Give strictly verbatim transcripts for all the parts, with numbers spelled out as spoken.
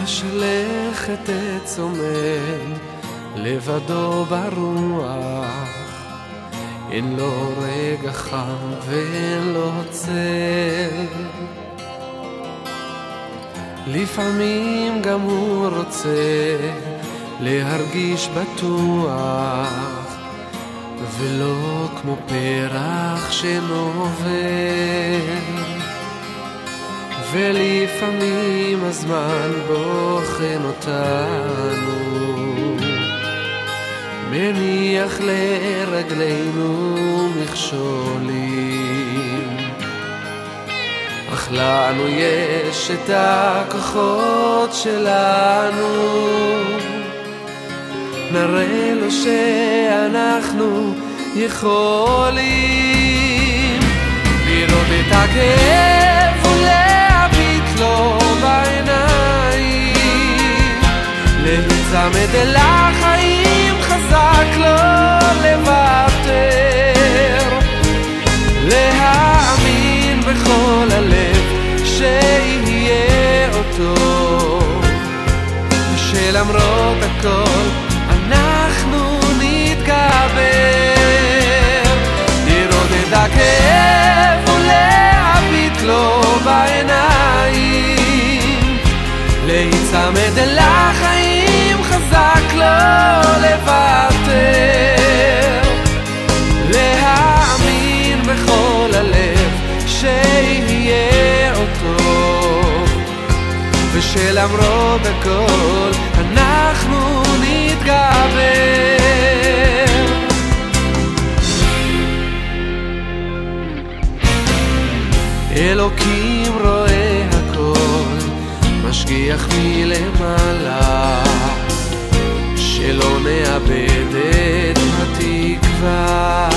בשלכת עץ עומד לבדו ברוח, אין לו רגע חם ואין לו צל. לפעמים גם הוא רוצה להרגיש בטוח, ולא כמו פרח שנובל. ולפעמים הזמן בוחן אותנו, מניח לרגלינו מכשולים, אך לנו יש את הכוחות שלנו, נראה לו שאנחנו יכולים לראות את הכאב ולהביט לו בעיניים, להצמד אל החיים חזק לא לוותר, להאמין בכל הלב שיהיה אותו, ושלמרות הכל אנחנו נתגבר, לראות את הכאב ולהביט לו בעיניים, להצמד אל החיים חזק לא לוותר, להאמין בכל הלב שיהיה אותו, ושלמרות הכל אנחנו נתגבר. אלוקים רואה הכל, משגיח מלמעלה, שלא נאבד את התקווה,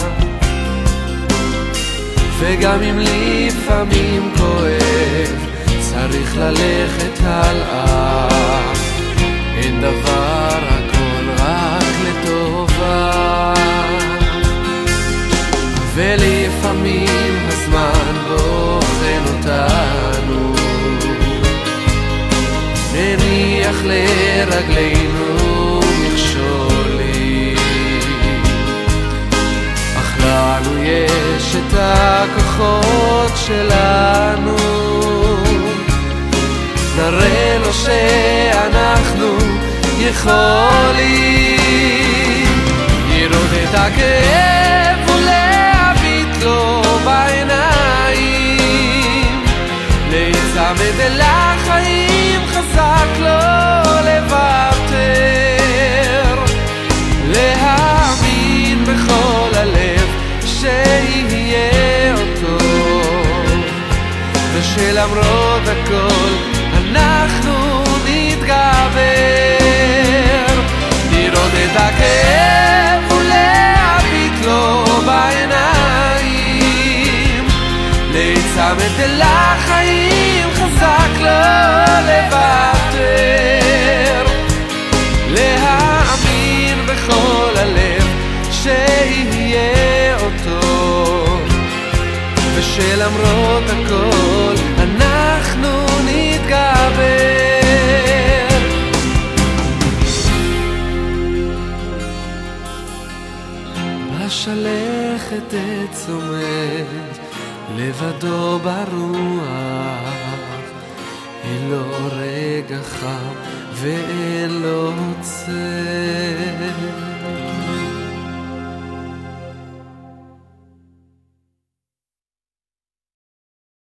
וגם אם לפעמים כואב צריך ללכת הלאה, אין דבר, הכל רק לטובה. ולפעמים הזמן בוחן אותנו, מניח לרגלינו מכשולים, אך לנו יש את הכוחות שלנו, נראה לו שאנחנו יכולים לראות את הכאב ולהביט לו בעיניים, להצמד אל החיים חזק לא לוותר, להאמין בכל הלב שיהיה אותו, ושלמרות הכל אנחנו נתגבר, לראות את הכאב ולהביט לו בעיניים, להצמד אל החיים חזק לא לוותר, להאמין בכל הלב שיהיה אותו, ושלמרות הכל אנחנו נתגבר. בשלכת עץ עומד לבדו ברוח, אין לו רגע חם ואין לו צל.